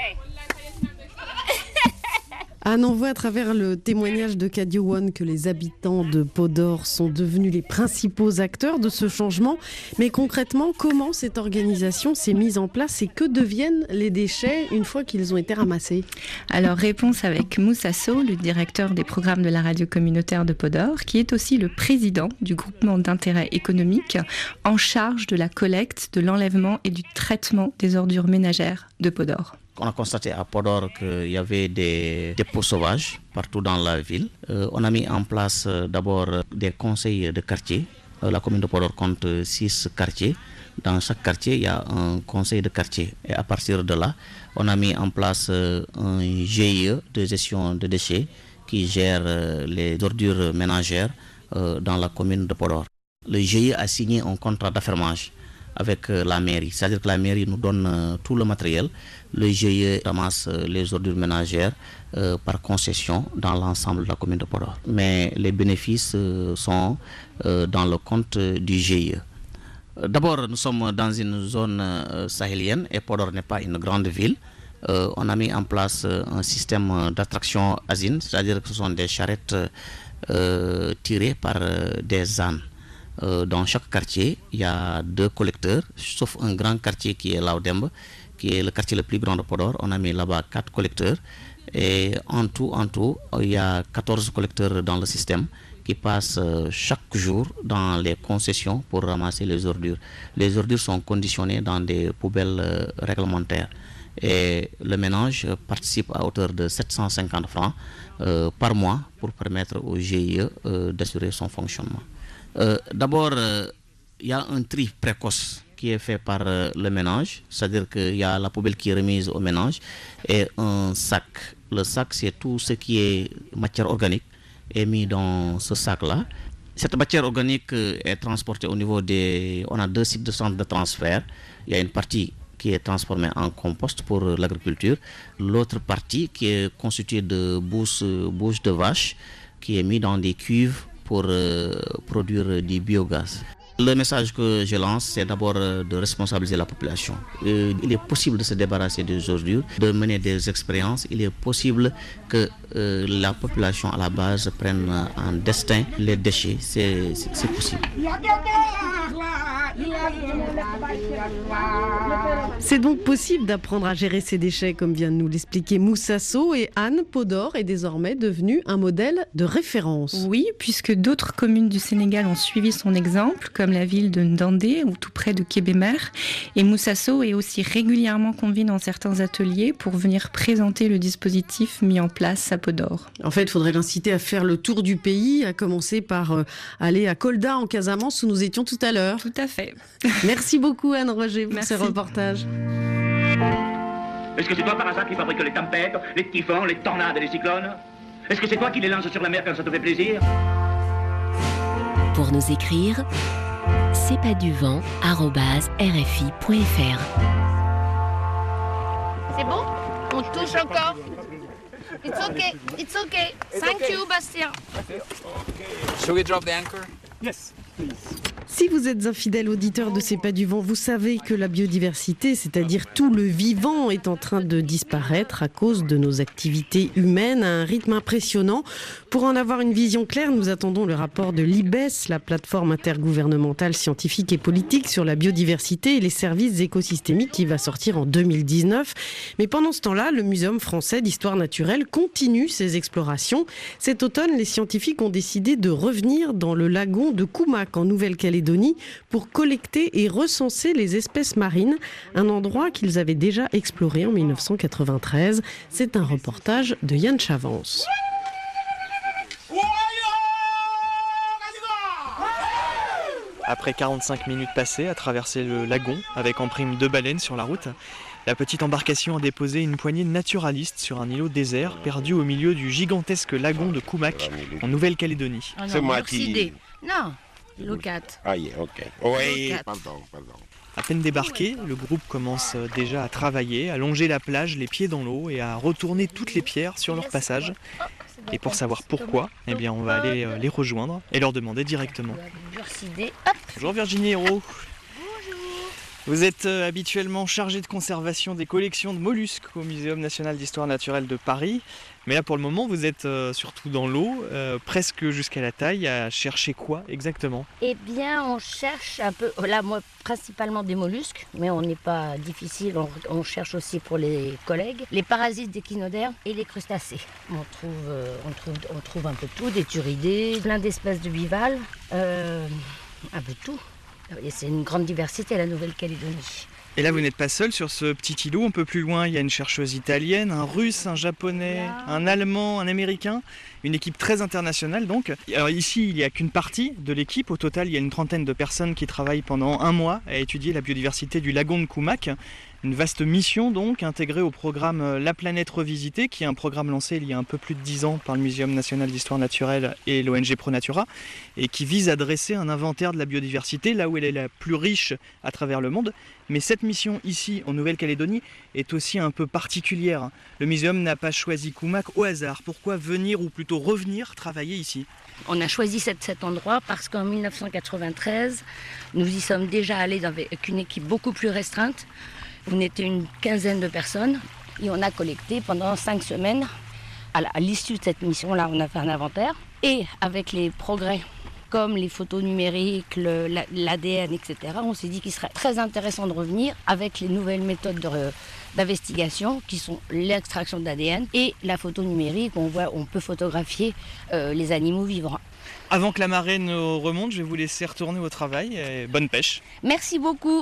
Anne, on voit à travers le témoignage de Kadiowan que les habitants de Podor sont devenus les principaux acteurs de ce changement. Mais concrètement, comment cette organisation s'est mise en place et que deviennent les déchets une fois qu'ils ont été ramassés ? Alors, réponse avec Moussa Sow, le directeur des programmes de la radio communautaire de Podor, qui est aussi le président du groupement d'intérêt économique en charge de la collecte, de l'enlèvement et du traitement des ordures ménagères de Podor. On a constaté à Podor qu'il y avait des dépôts sauvages partout dans la ville. On a mis en place d'abord des conseils de quartier. La commune de Podor compte 6 quartiers. Dans chaque quartier, il y a un conseil de quartier. Et à partir de là, on a mis en place un GIE de gestion de déchets qui gère les ordures ménagères dans la commune de Podor. Le GIE a signé un contrat d'affermage avec la mairie. C'est-à-dire que la mairie nous donne tout le matériel. Le GIE ramasse les ordures ménagères par concession dans l'ensemble de la commune de Podor. Mais les bénéfices sont dans le compte du GIE. D'abord, nous sommes dans une zone sahélienne et Podor n'est pas une grande ville. On a mis en place un système d'attraction ASIN, c'est-à-dire que ce sont des charrettes tirées par des ânes. Dans chaque quartier, il y a 2 collecteurs, sauf un grand quartier qui est Laodembe, qui est le quartier le plus grand de Podor. On a mis là-bas 4 collecteurs. Et en tout, il y a 14 collecteurs dans le système qui passent chaque jour dans les concessions pour ramasser les ordures. Les ordures sont conditionnées dans des poubelles réglementaires. Et le ménage participe à hauteur de 750 francs par mois pour permettre au GIE d'assurer son fonctionnement. D'abord, il y a un tri précoce qui est fait par le ménage, c'est-à-dire qu'il y a la poubelle qui est remise au ménage et un sac. Le sac, c'est tout ce qui est matière organique est mis dans ce sac-là. Cette matière organique est transportée au niveau des... On a 2 sites de centre de transfert. Il y a une partie qui est transformée en compost pour l'agriculture. L'autre partie qui est constituée de bouche de vache qui est mise dans des cuves pour produire du biogaz. Le message que je lance, c'est d'abord de responsabiliser la population. Il est possible de se débarrasser des ordures, de mener des expériences. Il est possible que la population à la base prenne en destin les déchets. C'est possible. C'est donc possible d'apprendre à gérer ces déchets, comme vient de nous l'expliquer Moussa Sow, et Anne. Podor est désormais devenue un modèle de référence. Oui, puisque d'autres communes du Sénégal ont suivi son exemple, comme la ville de Ndandé ou tout près de Kébémer. Et Moussa Sow est aussi régulièrement convié dans certains ateliers pour venir présenter le dispositif mis en place à Podor. En fait, il faudrait l'inciter à faire le tour du pays, à commencer par aller à Kolda en Casamance où nous étions tout à l'heure. Tout à fait. Merci beaucoup Anne-Roger pour ces reportages. Est-ce que c'est toi par hasard qui fabrique les tempêtes, les typhons, les tornades et les cyclones ? Est-ce que c'est toi qui les lances sur la mer quand ça te fait plaisir? Pour nous écrire, cestpaduvant@rfi.fr. C'est bon? On touche encore? It's okay, it's okay. Thank you, Bastien. Shall we drop the anchor? Yes, please. Si vous êtes un fidèle auditeur de C'est pas du vent, vous savez que la biodiversité, c'est-à-dire tout le vivant, est en train de disparaître à cause de nos activités humaines à un rythme impressionnant. Pour en avoir une vision claire, nous attendons le rapport de l'IBES, la plateforme intergouvernementale scientifique et politique sur la biodiversité et les services écosystémiques, qui va sortir en 2019. Mais pendant ce temps-là, le Muséum français d'histoire naturelle continue ses explorations. Cet automne, les scientifiques ont décidé de revenir dans le lagon de Koumak, en Nouvelle-Calédonie, pour collecter et recenser les espèces marines, un endroit qu'ils avaient déjà exploré en 1993. C'est un reportage de Yann Chavance. Après 45 minutes passées à traverser le lagon avec en prime 2 baleines sur la route, la petite embarcation a déposé une poignée de naturalistes sur un îlot désert perdu au milieu du gigantesque lagon de Koumak en Nouvelle-Calédonie. C'est moi qui... Non. Look at. Ah, yeah, ok. Oui, pardon. À peine débarqué, le groupe commence déjà à travailler, à longer la plage, les pieds dans l'eau et à retourner toutes les pierres sur leur passage. Et pour savoir pourquoi, eh bien, on va aller les rejoindre et leur demander directement. Bonjour Virginie Hérault. Vous êtes habituellement chargée de conservation des collections de mollusques au Muséum national d'histoire naturelle de Paris. Mais là, pour le moment, vous êtes surtout dans l'eau, presque jusqu'à la taille, à chercher quoi exactement? Eh bien, on cherche un peu, là, moi, principalement des mollusques, mais on n'est pas difficile, on cherche aussi pour les collègues, les parasites des échinodermes et les crustacés. On trouve un peu tout, des turidés, plein d'espèces de bivalves, un peu tout. Et c'est une grande diversité, la Nouvelle-Calédonie. Et là, vous n'êtes pas seul sur ce petit îlot. Un peu plus loin, il y a une chercheuse italienne, un russe, un japonais, un allemand, un américain. Une équipe très internationale donc. Alors ici, il n'y a qu'une partie de l'équipe. Au total, il y a une trentaine de personnes qui travaillent pendant un mois à étudier la biodiversité du lagon de Koumak. Une vaste mission donc, intégrée au programme La Planète Revisitée, qui est un programme lancé il y a un peu plus de 10 ans par le Muséum national d'histoire naturelle et l'ONG ProNatura, et qui vise à dresser un inventaire de la biodiversité là où elle est la plus riche à travers le monde. Mais cette mission ici, en Nouvelle-Calédonie, est aussi un peu particulière. Le muséum n'a pas choisi Koumak au hasard. Pourquoi venir, ou plutôt revenir, travailler ici? On a choisi cet endroit parce qu'en 1993, nous y sommes déjà allés avec une équipe beaucoup plus restreinte. On était une quinzaine de personnes et on a collecté pendant 5 semaines. À l'issue de cette mission-là, on a fait un inventaire. Et avec les progrès, comme les photos numériques, l'ADN, etc., on s'est dit qu'il serait très intéressant de revenir avec les nouvelles méthodes d'investigation qui sont l'extraction d'ADN et la photo numérique. On peut photographier les animaux vivants. Avant que la marée ne remonte, je vais vous laisser retourner au travail et bonne pêche. Merci beaucoup.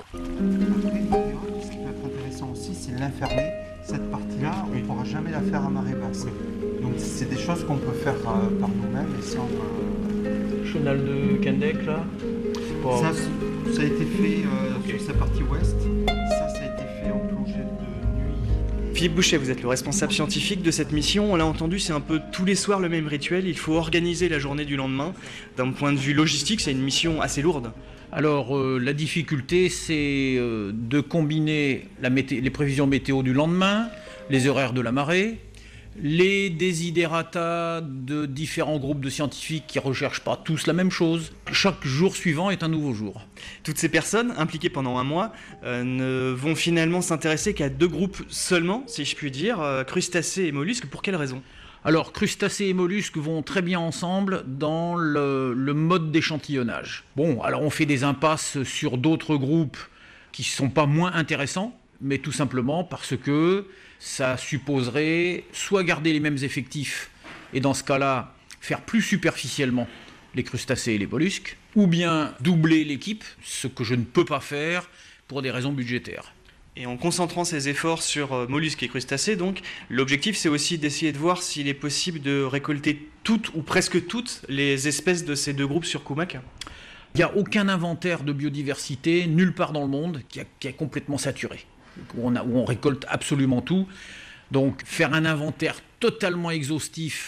C'est l'infermer, cette partie-là, on ne pourra jamais la faire à marée basse. Donc c'est des choses qu'on peut faire par nous-mêmes et sans... Chenal de Kandek, là wow. Ça a été fait sur sa partie ouest. Ça a été fait en plongée de nuit. Philippe Boucher, vous êtes le responsable scientifique de cette mission. On l'a entendu, c'est un peu tous les soirs le même rituel. Il faut organiser la journée du lendemain. D'un point de vue logistique, c'est une mission assez lourde. Alors la difficulté, c'est de combiner les prévisions météo du lendemain, les horaires de la marée, les desiderata de différents groupes de scientifiques qui ne recherchent pas tous la même chose. Chaque jour suivant est un nouveau jour. Toutes ces personnes, impliquées pendant un mois, ne vont finalement s'intéresser qu'à 2 groupes seulement, si je puis dire, crustacés et mollusques. Pour quelles raisons ? Alors, crustacés et mollusques vont très bien ensemble dans le mode d'échantillonnage. Bon, alors on fait des impasses sur d'autres groupes qui ne sont pas moins intéressants, mais tout simplement parce que ça supposerait soit garder les mêmes effectifs, et dans ce cas-là, faire plus superficiellement les crustacés et les mollusques, ou bien doubler l'équipe, ce que je ne peux pas faire pour des raisons budgétaires. Et en concentrant ses efforts sur mollusques et crustacés, donc, l'objectif c'est aussi d'essayer de voir s'il est possible de récolter toutes ou presque toutes les espèces de ces 2 groupes sur Koumak. Il n'y a aucun inventaire de biodiversité nulle part dans le monde qui est complètement saturé, où on récolte absolument tout. Donc faire un inventaire totalement exhaustif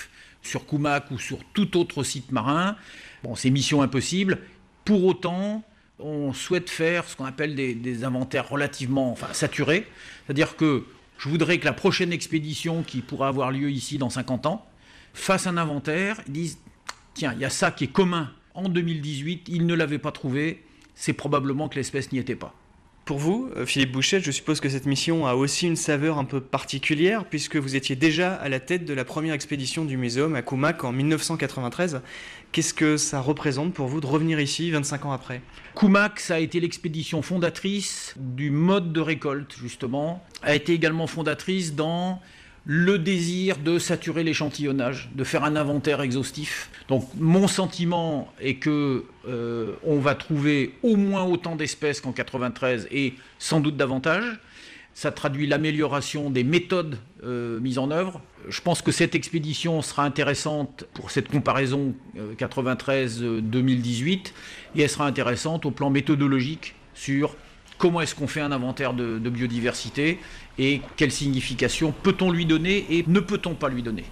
sur Koumak ou sur tout autre site marin. Bon, c'est mission impossible. Pour autant, on souhaite faire ce qu'on appelle des inventaires relativement saturés. C'est-à-dire que je voudrais que la prochaine expédition qui pourra avoir lieu ici dans 50 ans fasse un inventaire et dise « Tiens, il y a ça qui est commun. En 2018, ils ne l'avaient pas trouvé. C'est probablement que l'espèce n'y était pas. » Pour vous, Philippe Bouchette, je suppose que cette mission a aussi une saveur un peu particulière puisque vous étiez déjà à la tête de la première expédition du muséum à Koumak en 1993. Qu'est-ce que ça représente pour vous de revenir ici 25 ans après ? Koumak, ça a été l'expédition fondatrice du mode de récolte, justement. A été également fondatrice dans le désir de saturer l'échantillonnage, de faire un inventaire exhaustif. Donc mon sentiment est que on va trouver au moins autant d'espèces qu'en 93 et sans doute davantage. Ça traduit l'amélioration des méthodes mises en œuvre. Je pense que cette expédition sera intéressante pour cette comparaison 93-2018 et elle sera intéressante au plan méthodologique sur comment est-ce qu'on fait un inventaire de biodiversité et quelle signification peut-on lui donner et ne peut-on pas lui donner.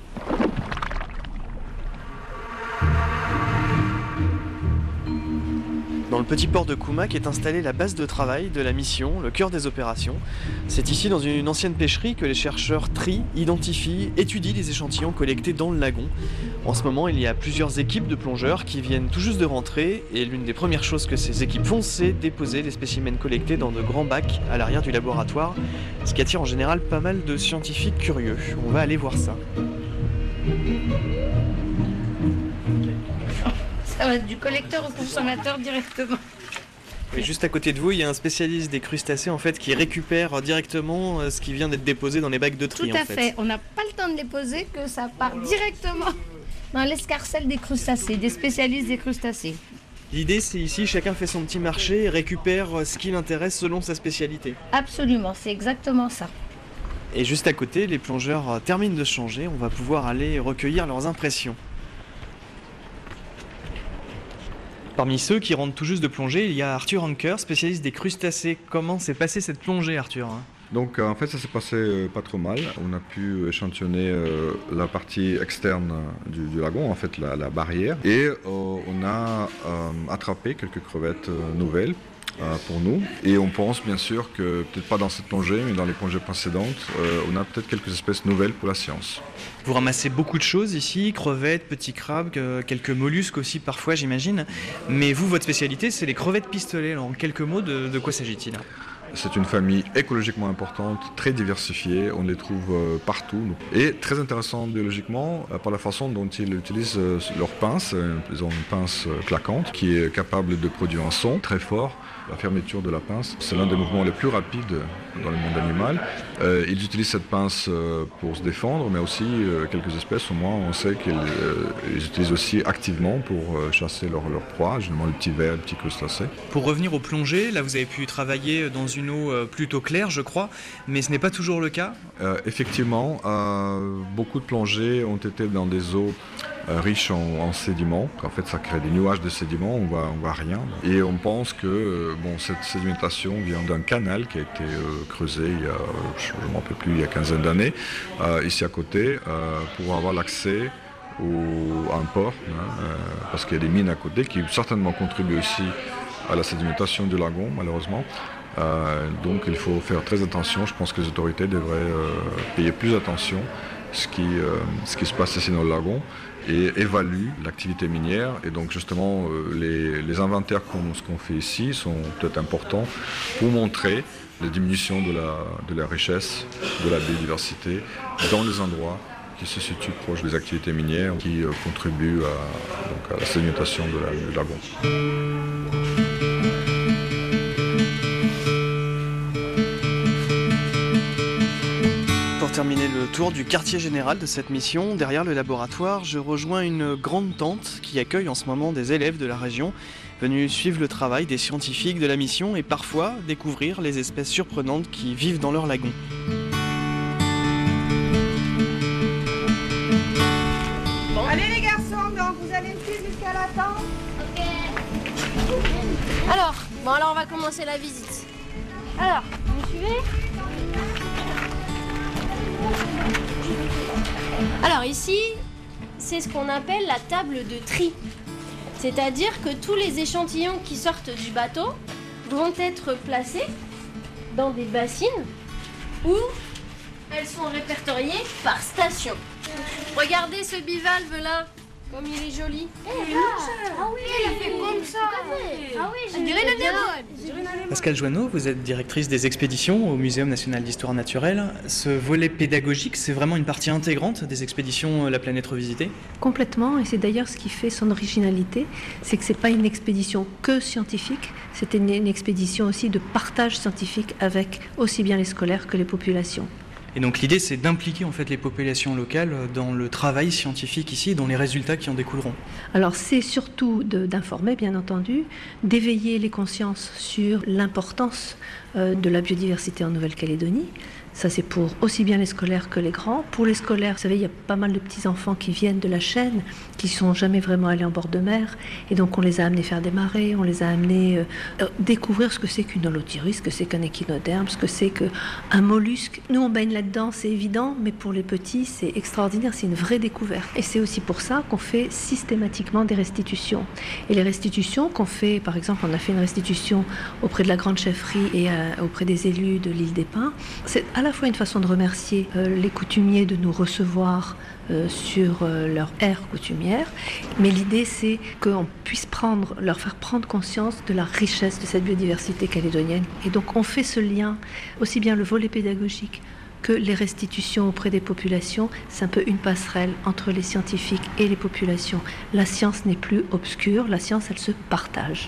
Dans le petit port de Koumak est installée la base de travail de la mission, le cœur des opérations. C'est ici, dans une ancienne pêcherie, que les chercheurs trient, identifient, étudient les échantillons collectés dans le lagon. En ce moment, il y a plusieurs équipes de plongeurs qui viennent tout juste de rentrer et l'une des premières choses que ces équipes font, c'est déposer les spécimens collectés dans de grands bacs à l'arrière du laboratoire, ce qui attire en général pas mal de scientifiques curieux. On va aller voir ça. Ça va du collecteur au consommateur directement. Et juste à côté de vous, il y a un spécialiste des crustacés en fait qui récupère directement ce qui vient d'être déposé dans les bacs de tri. Tout à fait. On n'a pas le temps de déposer, que ça part directement dans l'escarcelle des crustacés, des spécialistes des crustacés. L'idée, c'est ici, chacun fait son petit marché et récupère ce qui l'intéresse selon sa spécialité. Absolument, c'est exactement ça. Et juste à côté, les plongeurs terminent de se changer. On va pouvoir aller recueillir leurs impressions. Parmi ceux qui rentrent tout juste de plonger, il y a Arthur Anker, spécialiste des crustacés. Comment s'est passée cette plongée, Arthur ? Donc en fait ça s'est passé pas trop mal. On a pu échantillonner la partie externe du lagon, en fait la barrière. Et on a attrapé quelques crevettes nouvelles pour nous. Et on pense bien sûr que, peut-être pas dans cette plongée, mais dans les plongées précédentes, on a peut-être quelques espèces nouvelles pour la science. Vous ramassez beaucoup de choses ici, crevettes, petits crabes, quelques mollusques aussi parfois j'imagine. Mais vous, votre spécialité, c'est les crevettes pistolets. Alors en quelques mots, de quoi s'agit-il ? C'est une famille écologiquement importante, très diversifiée, on les trouve partout. Et très intéressant biologiquement par la façon dont ils utilisent leurs pinces. Ils ont une pince claquante qui est capable de produire un son très fort. La fermeture de la pince, c'est l'un des mouvements les plus rapides dans le monde animal. Ils utilisent cette pince pour se défendre, mais aussi quelques espèces, au moins, on sait qu'ils utilisent aussi activement pour chasser leur proie, généralement le petit ver, le petit crustacé. Pour revenir aux plongées, là vous avez pu travailler dans une eau plutôt claire, je crois, mais ce n'est pas toujours le cas. Effectivement, beaucoup de plongées ont été dans des eaux riches en sédiments. En fait, ça crée des nuages de sédiments, on voit rien. Et on pense que cette sédimentation vient d'un canal qui a été creusé il y a, je ne m'en rappelle plus, il y a une quinzaine d'années, ici à côté, pour avoir l'accès à un port, parce qu'il y a des mines à côté qui certainement contribuent aussi à la sédimentation du lagon, malheureusement. Donc il faut faire très attention. Je pense que les autorités devraient payer plus attention à ce qui se passe ici dans le lagon et évaluer l'activité minière. Et donc justement, les inventaires qu'on fait ici sont peut-être importants pour montrer la diminution de la richesse, de la biodiversité dans les endroits qui se situent proches des activités minières qui contribuent à la sédimentation du lagon. Pour terminer le tour du quartier général de cette mission, derrière le laboratoire, je rejoins une grande tente qui accueille en ce moment des élèves de la région venus suivre le travail des scientifiques de la mission et parfois découvrir les espèces surprenantes qui vivent dans leur lagon. Bon. Allez les garçons, donc vous allez me suivre jusqu'à la tente. Ok. Alors on va commencer la visite. Alors, vous me suivez ? Alors ici, c'est ce qu'on appelle la table de tri. C'est-à-dire que tous les échantillons qui sortent du bateau vont être placés dans des bassines où elles sont répertoriées par station. Regardez ce bivalve là, comme il est joli. Ah oui, il a fait comme ça. Ah oui, j'ai dirais une anémone. Pascal Joanneau, vous êtes directrice des expéditions au Muséum national d'histoire naturelle. Ce volet pédagogique, c'est vraiment une partie intégrante des expéditions La planète revisitée ? Complètement, et c'est d'ailleurs ce qui fait son originalité, c'est que c'est pas une expédition que scientifique, c'est une expédition aussi de partage scientifique avec aussi bien les scolaires que les populations. Et donc l'idée, c'est d'impliquer en fait les populations locales dans le travail scientifique ici, dans les résultats qui en découleront. Alors c'est surtout d'informer, bien entendu, d'éveiller les consciences sur l'importance de la biodiversité en Nouvelle-Calédonie. Ça, c'est pour aussi bien les scolaires que les grands. Pour les scolaires, vous savez, il y a pas mal de petits-enfants qui viennent de la chaîne, qui ne sont jamais vraiment allés en bord de mer. Et donc, on les a amenés faire des marées, on les a amenés découvrir ce que c'est qu'une holothyris, ce que c'est qu'un échinoderme, ce que c'est qu'un mollusque. Nous, on baigne là-dedans, c'est évident, mais pour les petits, c'est extraordinaire, c'est une vraie découverte. Et c'est aussi pour ça qu'on fait systématiquement des restitutions. Et les restitutions qu'on fait, par exemple, on a fait une restitution auprès de la Grande Chefferie et auprès des élus de l'île des Pins. C'est à la fois une façon de remercier les coutumiers de nous recevoir sur leur ère coutumière, mais l'idée c'est qu'on puisse leur faire prendre conscience de la richesse de cette biodiversité calédonienne. Et donc on fait ce lien, aussi bien le volet pédagogique que les restitutions auprès des populations, c'est un peu une passerelle entre les scientifiques et les populations. La science n'est plus obscure, la science elle se partage.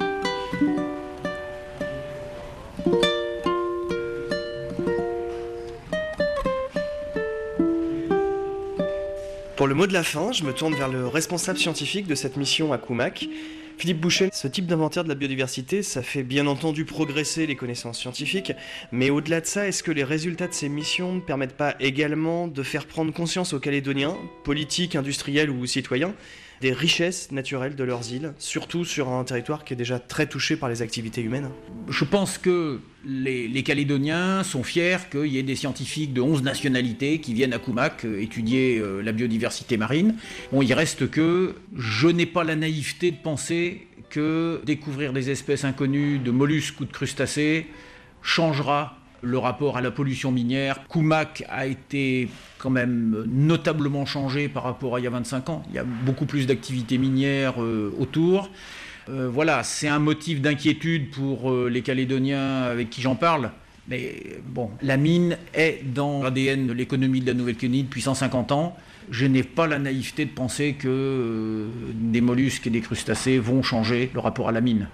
Pour le mot de la fin, je me tourne vers le responsable scientifique de cette mission à Koumak, Philippe Boucher. Ce type d'inventaire de la biodiversité, ça fait bien entendu progresser les connaissances scientifiques, mais au-delà de ça, est-ce que les résultats de ces missions ne permettent pas également de faire prendre conscience aux Calédoniens, politiques, industriels ou citoyens, des richesses naturelles de leurs îles, surtout sur un territoire qui est déjà très touché par les activités humaines? Je pense que les Calédoniens sont fiers qu'il y ait des scientifiques de 11 nationalités qui viennent à Koumak étudier la biodiversité marine. Bon, il reste que je n'ai pas la naïveté de penser que découvrir des espèces inconnues de mollusques ou de crustacés changera le rapport à la pollution minière. Koumak a été quand même notablement changé par rapport à il y a 25 ans. Il y a beaucoup plus d'activités minières autour. Voilà, c'est un motif d'inquiétude pour les Calédoniens avec qui j'en parle. Mais bon, la mine est dans l'ADN de l'économie de la Nouvelle-Calédonie depuis 150 ans. Je n'ai pas la naïveté de penser que des mollusques et des crustacés vont changer le rapport à la mine.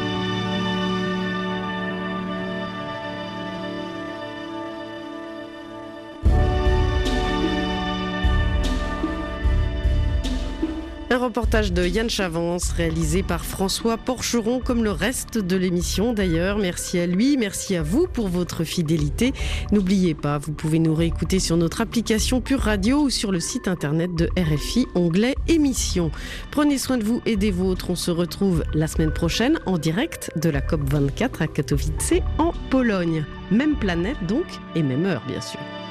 Un reportage de Yann Chavance réalisé par François Porcheron, comme le reste de l'émission d'ailleurs. Merci à lui, merci à vous pour votre fidélité. N'oubliez pas, vous pouvez nous réécouter sur notre application Pure Radio ou sur le site internet de RFI, onglet émissions. Prenez soin de vous et des vôtres. On se retrouve la semaine prochaine en direct de la COP24 à Katowice en Pologne. Même planète donc et même heure bien sûr.